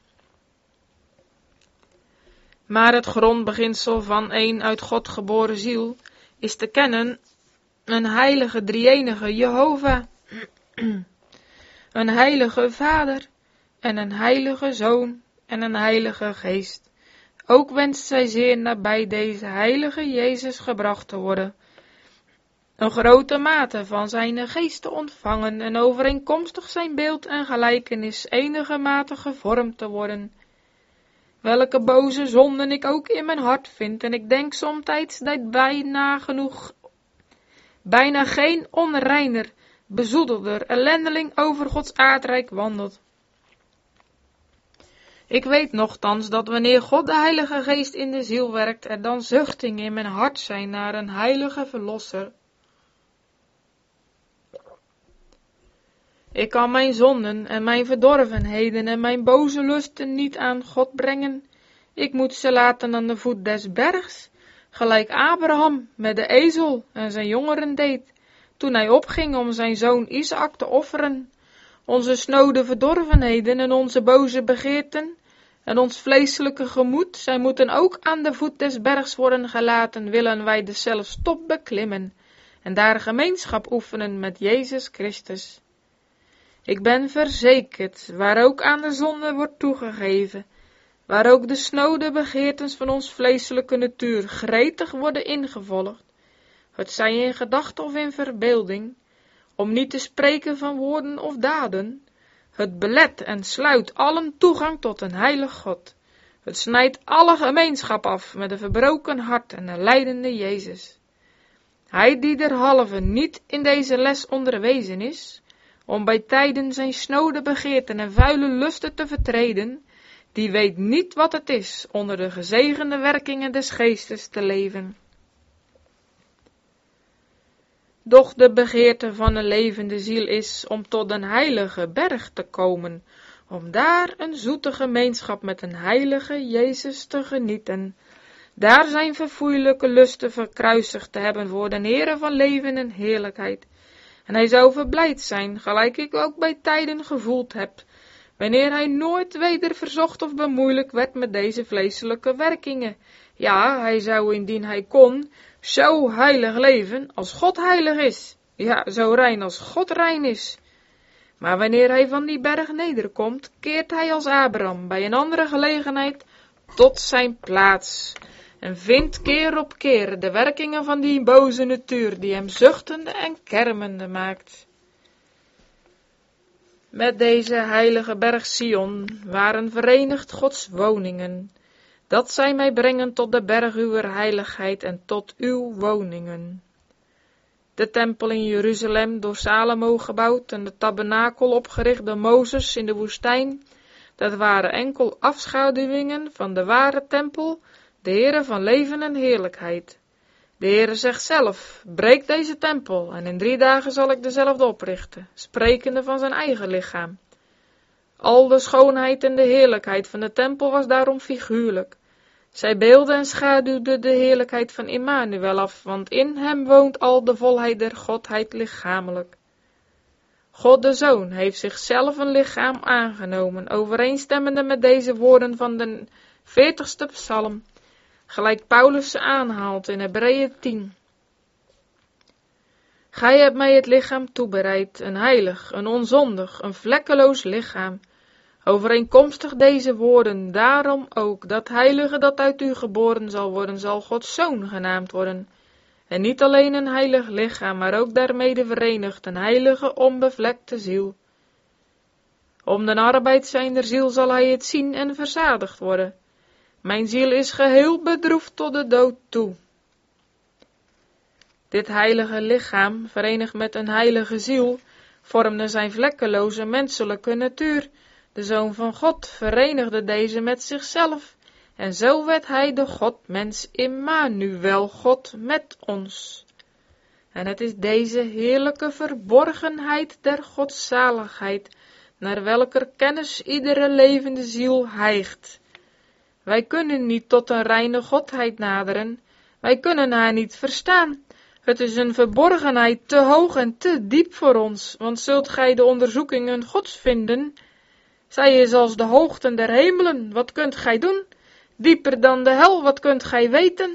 Maar het grondbeginsel van een uit God geboren ziel is te kennen een heilige drie-enige Jehovah, een heilige Vader en een heilige Zoon en een heilige Geest. Ook wenst zij zeer nabij deze heilige Jezus gebracht te worden, een grote mate van zijn geest te ontvangen en overeenkomstig zijn beeld en gelijkenis enige mate gevormd te worden. Welke boze zonden ik ook in mijn hart vind, en ik denk somtijds dat bijna geen onreiner, bezoedelder ellendeling over Gods aardrijk wandelt. Ik weet nochtans dat wanneer God de Heilige Geest in de ziel werkt, er dan zuchtingen in mijn hart zijn naar een heilige verlosser. Ik kan mijn zonden en mijn verdorvenheden en mijn boze lusten niet aan God brengen. Ik moet ze laten aan de voet des bergs, gelijk Abraham met de ezel en zijn jongeren deed, toen hij opging om zijn zoon Isaac te offeren. Onze snode verdorvenheden en onze boze begeerten en ons vleeselijke gemoed, zij moeten ook aan de voet des bergs worden gelaten, willen wij dezelfs top beklimmen en daar gemeenschap oefenen met Jezus Christus. Ik ben verzekerd, waar ook aan de zonde wordt toegegeven, waar ook de snode begeertens van ons vleeselijke natuur gretig worden ingevolgd, het zij in gedachte of in verbeelding, om niet te spreken van woorden of daden, het belet en sluit allen toegang tot een heilig God. Het snijdt alle gemeenschap af met een verbroken hart en een lijdende Jezus. Hij die derhalve niet in deze les onderwezen is, om bij tijden zijn snode begeerten en vuile lusten te vertreden, die weet niet wat het is onder de gezegende werkingen des geestes te leven. Doch de begeerte van een levende ziel is om tot een heilige berg te komen, om daar een zoete gemeenschap met een heilige Jezus te genieten, daar zijn verfoeilijke lusten verkruisigd te hebben voor de Heere van leven en heerlijkheid. En hij zou verblijd zijn, gelijk ik ook bij tijden gevoeld heb, wanneer hij nooit weder verzocht of bemoeilijk werd met deze vleeselijke werkingen. Ja, hij zou indien hij kon, zo heilig leven als God heilig is. Ja, zo rein als God rein is. Maar wanneer hij van die berg nederkomt, keert hij als Abraham bij een andere gelegenheid tot zijn plaats. En vindt keer op keer de werkingen van die boze natuur, die hem zuchtende en kermende maakt. Met deze heilige berg Sion waren verenigd Gods woningen, dat zij mij brengen tot de berg uwer heiligheid en tot uw woningen. De tempel in Jeruzalem door Salomo gebouwd en de tabernakel opgericht door Mozes in de woestijn, dat waren enkel afschaduwingen van de ware tempel, de Heere van leven en heerlijkheid. De Heere zegt zelf, breek deze tempel en in 3 dagen zal ik dezelfde oprichten, sprekende van zijn eigen lichaam. Al de schoonheid en de heerlijkheid van de tempel was daarom figuurlijk. Zij beelden en schaduwden de heerlijkheid van Immanuel af, want in hem woont al de volheid der Godheid lichamelijk. God de Zoon heeft zichzelf een lichaam aangenomen, overeenstemmende met deze woorden van de 40ste psalm, gelijk Paulus ze aanhaalt in Hebreeën 10. Gij hebt mij het lichaam toebereid, een heilig, een onzondig, een vlekkeloos lichaam. Overeenkomstig deze woorden, daarom ook, dat heilige dat uit u geboren zal worden, zal Gods Zoon genaamd worden. En niet alleen een heilig lichaam, maar ook daarmede verenigd een heilige, onbevlekte ziel. Om den arbeid zijner ziel zal hij het zien en verzadigd worden. Mijn ziel is geheel bedroefd tot de dood toe. Dit heilige lichaam, verenigd met een heilige ziel, vormde zijn vlekkeloze menselijke natuur. De Zoon van God verenigde deze met zichzelf. En zo werd hij de Godmens Immanuel, God met ons. En het is deze heerlijke verborgenheid der godzaligheid, naar welker kennis iedere levende ziel hijgt. Wij kunnen niet tot een reine godheid naderen, wij kunnen haar niet verstaan. Het is een verborgenheid te hoog en te diep voor ons, want zult gij de onderzoekingen Gods vinden? Zij is als de hoogten der hemelen, wat kunt gij doen? Dieper dan de hel, wat kunt gij weten?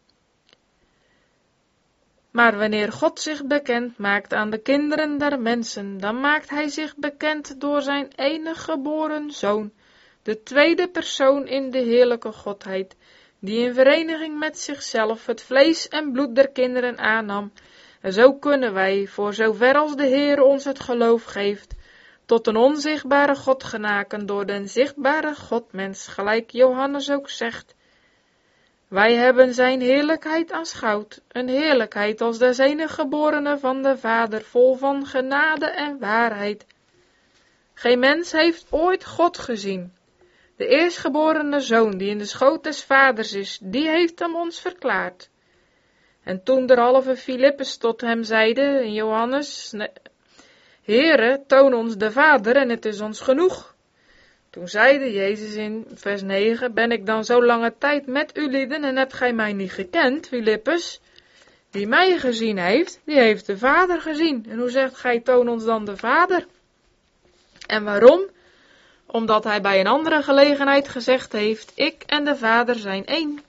Maar wanneer God zich bekend maakt aan de kinderen der mensen, dan maakt hij zich bekend door zijn enige geboren Zoon, de tweede persoon in de heerlijke Godheid, die in vereniging met zichzelf het vlees en bloed der kinderen aannam. En zo kunnen wij, voor zover als de Heer ons het geloof geeft, tot een onzichtbare God genaken door den zichtbare Godmens, gelijk Johannes ook zegt. Wij hebben zijn heerlijkheid aanschouwd, een heerlijkheid als des enige geborene van de Vader, vol van genade en waarheid. Geen mens heeft ooit God gezien. De eerstgeborene Zoon, die in de schoot des Vaders is, die heeft hem ons verklaard. En toen derhalve Filippus tot hem zeide in Johannes, Heere, toon ons de Vader en het is ons genoeg. Toen zeide Jezus in vers 9, ben ik dan zo lange tijd met u lieden en hebt gij mij niet gekend, Filippus? Wie mij gezien heeft, die heeft de Vader gezien. En hoe zegt gij, toon ons dan de Vader? En waarom? Omdat hij bij een andere gelegenheid gezegd heeft, ik en de Vader zijn één.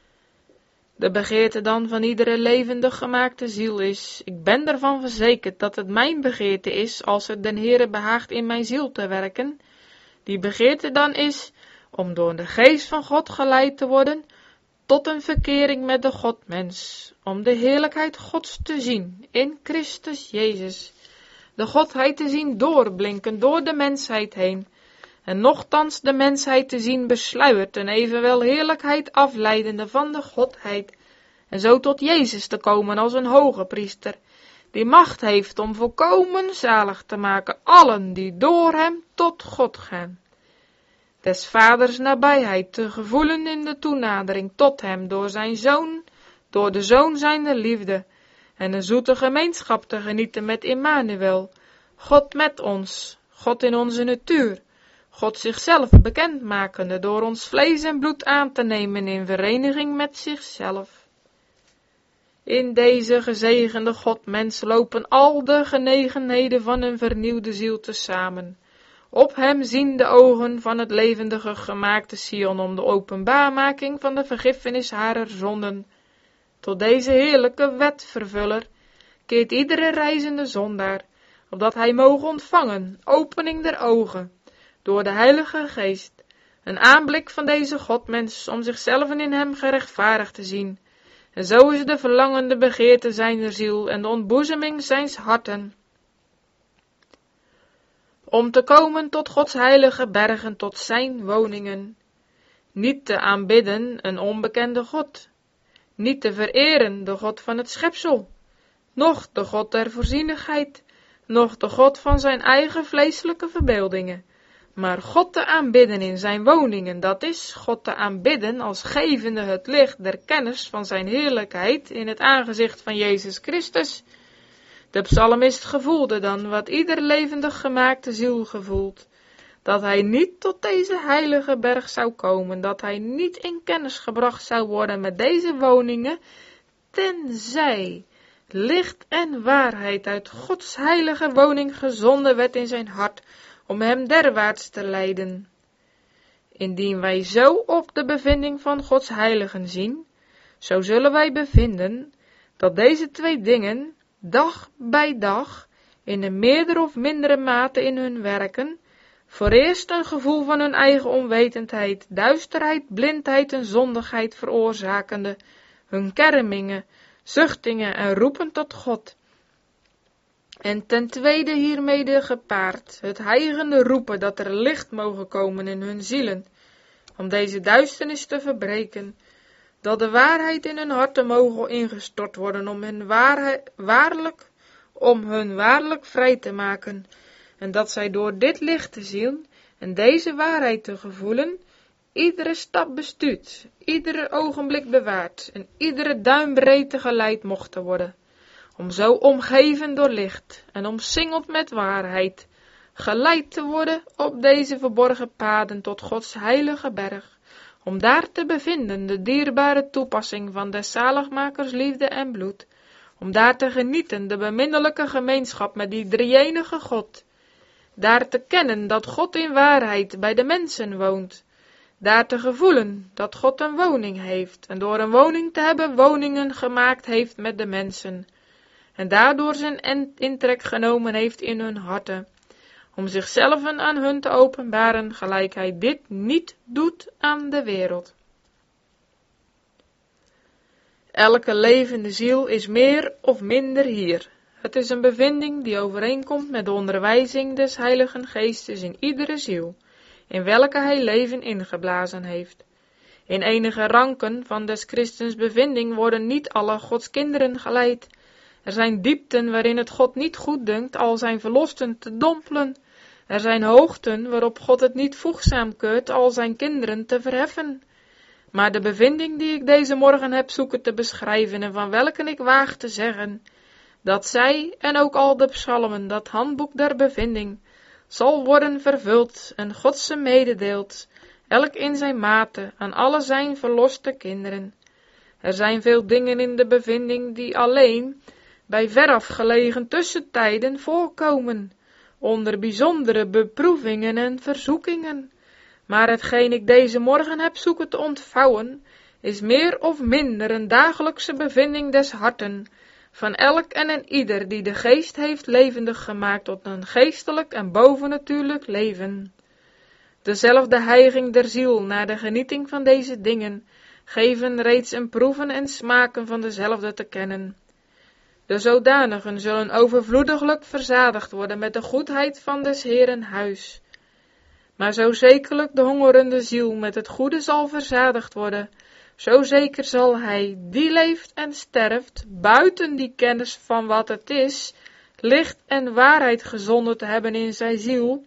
De begeerte dan van iedere levendig gemaakte ziel is, ik ben ervan verzekerd dat het mijn begeerte is, als het den Heere behaagt in mijn ziel te werken. Die begeerte dan is, om door de geest van God geleid te worden, tot een verkering met de Godmens, om de heerlijkheid Gods te zien, in Christus Jezus, de Godheid te zien doorblinken door de mensheid heen, en nochtans de mensheid te zien besluierd en evenwel heerlijkheid afleidende van de Godheid, en zo tot Jezus te komen als een hoge priester, die macht heeft om volkomen zalig te maken allen die door hem tot God gaan. Des Vaders nabijheid te gevoelen in de toenadering tot hem door zijn Zoon, door de Zoon zijner liefde, en een zoete gemeenschap te genieten met Immanuel, God met ons, God in onze natuur, God zichzelf bekendmakende door ons vlees en bloed aan te nemen in vereniging met zichzelf. In deze gezegende Godmens lopen al de genegenheden van een vernieuwde ziel tezamen. Op hem zien de ogen van het levendige gemaakte Sion om de openbaarmaking van de vergiffenis harer zonden. Tot deze heerlijke wetvervuller keert iedere reizende zondaar, opdat hij moge ontvangen, opening der ogen, door de Heilige Geest, een aanblik van deze Godmens, om zichzelf in hem gerechtvaardigd te zien. En zo is de verlangende begeerte zijner ziel en de ontboezeming zijns harten, om te komen tot Gods heilige bergen, tot zijn woningen, niet te aanbidden een onbekende God, niet te vereren de God van het schepsel, noch de God der voorzienigheid, noch de God van zijn eigen vleeselijke verbeeldingen, maar God te aanbidden in zijn woningen, dat is, God te aanbidden als gevende het licht der kennis van zijn heerlijkheid in het aangezicht van Jezus Christus. De psalmist gevoelde dan wat ieder levendig gemaakte ziel gevoelt, dat hij niet tot deze heilige berg zou komen, dat hij niet in kennis gebracht zou worden met deze woningen, tenzij licht en waarheid uit Gods heilige woning gezonden werd in zijn hart, om hem derwaarts te leiden. Indien wij zo op de bevinding van Gods heiligen zien, zo zullen wij bevinden dat deze twee dingen, dag bij dag, in een meerdere of mindere mate in hun werken, voor eerst een gevoel van hun eigen onwetendheid, duisterheid, blindheid en zondigheid veroorzakende, hun kermingen, zuchtingen en roepen tot God. En ten tweede hiermede gepaard, het hijgende roepen dat er licht mogen komen in hun zielen, om deze duisternis te verbreken, dat de waarheid in hun harten mogen ingestort worden om hun waarlijk vrij te maken, en dat zij door dit licht te zien en deze waarheid te gevoelen, iedere stap bestuurd, iedere ogenblik bewaard en iedere duimbreedte geleid mochten worden, om zo omgeven door licht en omsingeld met waarheid, geleid te worden op deze verborgen paden tot Gods heilige berg, om daar te bevinden de dierbare toepassing van des zaligmakers liefde en bloed, om daar te genieten de beminnelijke gemeenschap met die drie-enige God, daar te kennen dat God in waarheid bij de mensen woont, daar te gevoelen dat God een woning heeft en door een woning te hebben woningen gemaakt heeft met de mensen, en daardoor zijn intrek genomen heeft in hun harten, om zichzelf aan hun te openbaren, gelijk hij dit niet doet aan de wereld. Elke levende ziel is meer of minder hier. Het is een bevinding die overeenkomt met de onderwijzing des Heiligen Geestes in iedere ziel, in welke hij leven ingeblazen heeft. In enige ranken van des Christens bevinding worden niet alle Gods kinderen geleid. Er zijn diepten waarin het God niet goed dunkt al zijn verlosten te dompelen. Er zijn hoogten waarop God het niet voegzaam keurt al zijn kinderen te verheffen. Maar de bevinding die ik deze morgen heb zoeken te beschrijven en van welke ik waag te zeggen, dat zij en ook al de psalmen, dat handboek der bevinding, zal worden vervuld en God ze mededeelt, elk in zijn mate, aan alle zijn verloste kinderen. Er zijn veel dingen in de bevinding die alleen bij veraf gelegen tussentijden voorkomen, onder bijzondere beproevingen en verzoekingen. Maar hetgeen ik deze morgen heb zoeken te ontvouwen, is meer of minder een dagelijkse bevinding des harten, van elk en een ieder die de geest heeft levendig gemaakt tot een geestelijk en bovennatuurlijk leven. Dezelfde hijging der ziel naar de genieting van deze dingen, geven reeds een proeven en smaken van dezelfde te kennen. De zodanigen zullen overvloediglijk verzadigd worden met de goedheid van des Heeren huis. Maar zo zekerlijk de hongerende ziel met het goede zal verzadigd worden, zo zeker zal hij, die leeft en sterft, buiten die kennis van wat het is, licht en waarheid gezonden te hebben in zijn ziel,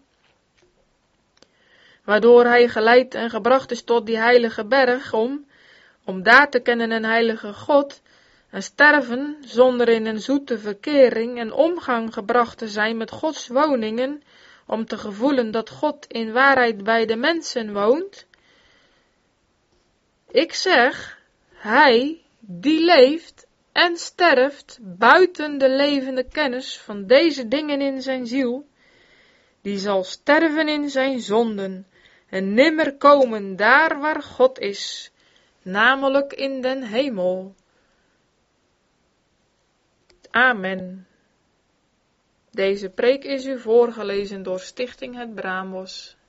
waardoor hij geleid en gebracht is tot die heilige berg, om daar te kennen een heilige God, en sterven zonder in een zoete verkering en omgang gebracht te zijn met Gods woningen, om te gevoelen dat God in waarheid bij de mensen woont. Ik zeg, hij die leeft en sterft buiten de levende kennis van deze dingen in zijn ziel, die zal sterven in zijn zonden en nimmer komen daar waar God is, namelijk in den hemel. Amen. Deze preek is u voorgelezen door Stichting Het Braambos.